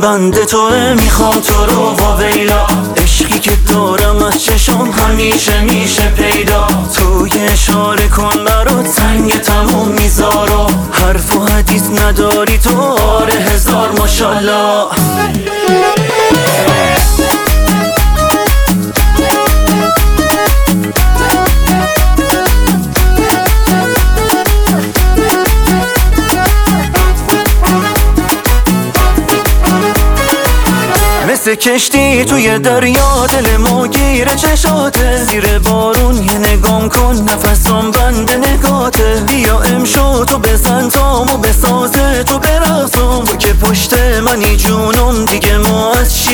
بند توه، میخوام تو رو واویلا. عشقی که دارم از چشم همیشه میشه پیدا. تو یه اشاره کن برات سنگ تموم میذارم. حرف و حدیث نداری تو، آره هزار ماشالله. مثل کشتی توی دریا دل ما گیره چشاته. زیر بارون یه نگام کن نفسم بند نگاته. بیا امشو تو بزن تامو بسازه تو برقصم. تو که پشت منی جونم دیگه ما از چی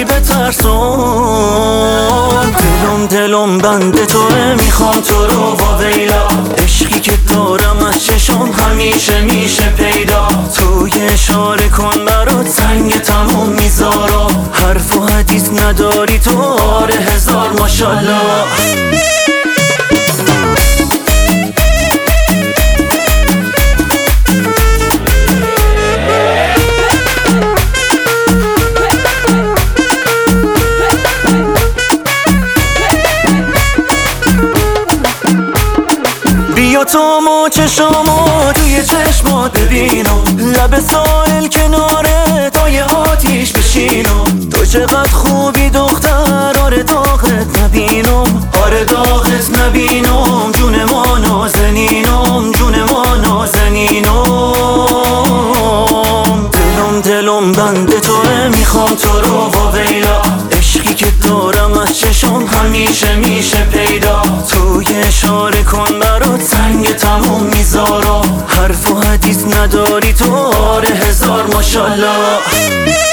بترسم. دلم بند توه، میخوام تو رو واویلا. عشقی که دارم از چشم همیشه میشه پیدا. تو یه اشاره کن برات سنگ تموم میذارم. حرف و حدیث نداری تو، آره هزار ماشالله. بیا تو چشامو توی چشمات ببینم. لب ساحل کناره تا یه آتیش بشینم. تو چقدر خوبی دختر، آره داغت نبینم. آره داغت نبینم. جون ما نازنینم، جون ما نازنینم. دلم بند توه، میخوام تو رو واویلا. عشقی که دارم از چشم همیشه میشه پیدا. تو یه اشاره کن برات سنگ تموم میذارم. حرف و حدیث نداری تو، آره هزار ماشالله.